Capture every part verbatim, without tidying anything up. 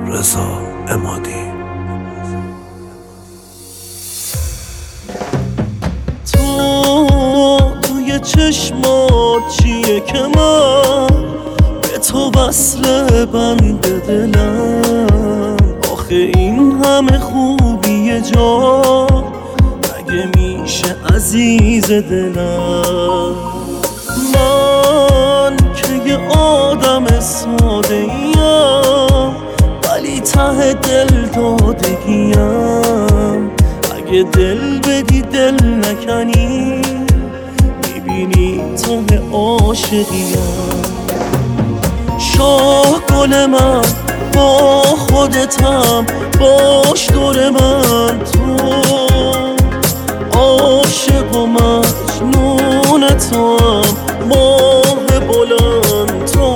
رضا عمادی. تو توی چشمات چیه که من به تو وصل بند دلم؟ آخه این همه خوبی جا مگه میشه عزیز دلم؟ من که یه آدم ساده ایم ولی ته دل دادگیم. اگه دل بدی دل نکنی میبینی ته عاشقیم. شاه گل من با خودتم باش دور من، تو عاشق و مجنون توام ماه بلند تو.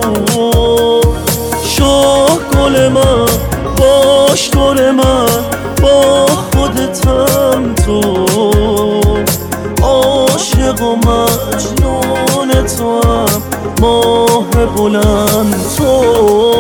شاه گل من باش دور من با خودتم، تو عاشق و مجنون توام ماه بلند تو.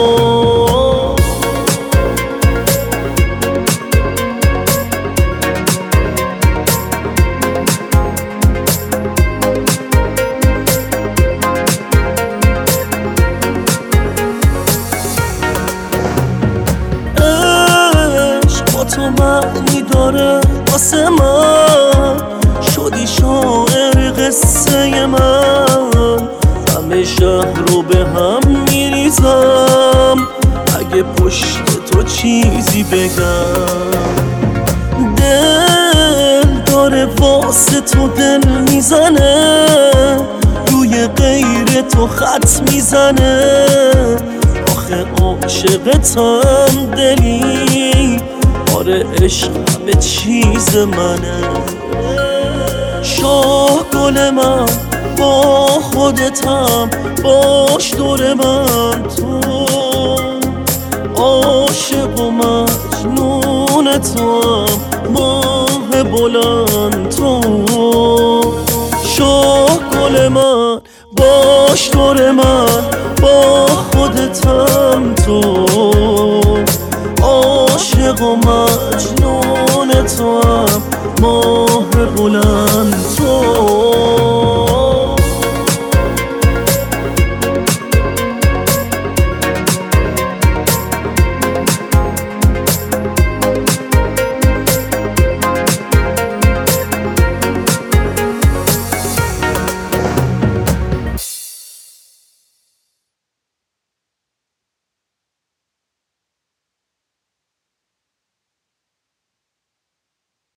تو معنی داره واسه من، شدی شاعر قصه من. همه شهر رو به هم میریزم اگه پشت تو چیزی بگم. دل داره واسه تو دل میزنه، روی غیر تو خط میزنه. آخه عاشقتم دلی، آره عشق همه چیز منه. شاه گل من با خودتم باش دور من، تو عاشق و مجنون توام ماه بلند تو. شاه گل من باش دور من با خودتم، تو عاشق و مجنون توام.